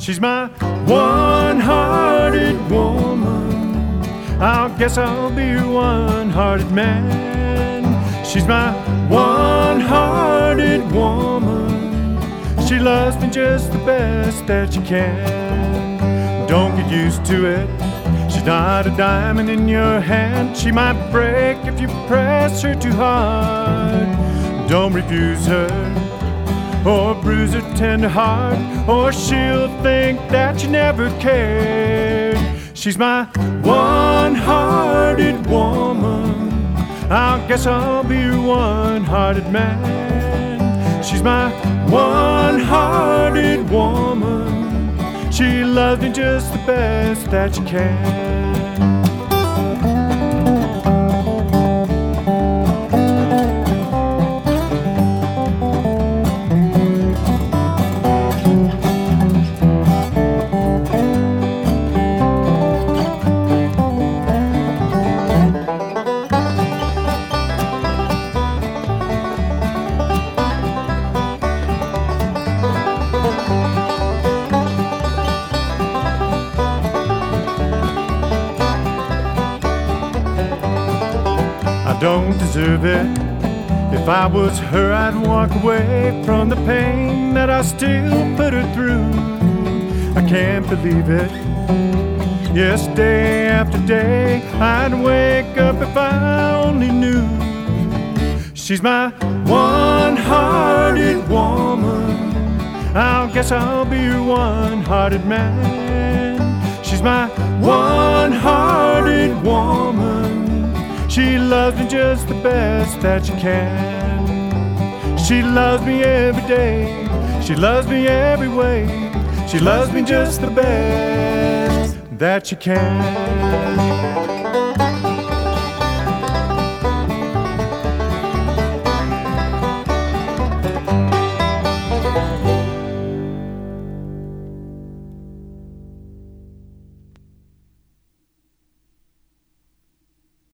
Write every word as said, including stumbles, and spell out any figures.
She's my one-hearted woman. I guess I'll be your one-hearted man. She's my one-hearted woman. She loves me just the best that she can. Don't get used to it. She's not a diamond in your hand. She might break if you press her too hard. Don't refuse her or bruise her tender heart, or she'll think that you never cared. She's my one-hearted woman. I guess I'll be your one-hearted man. She's my one-hearted woman. She loves me just the best that she can. I don't deserve it. If I was her, I'd walk away from the pain that I still put her through. I can't believe it. Yes, day after day, I'd wake up if I only knew. She's my one-hearted woman. I guess I'll be your one-hearted man. She's my one-hearted woman. She loves me just the best that she can. She loves me every day. She loves me every way. She loves me just the best that she can.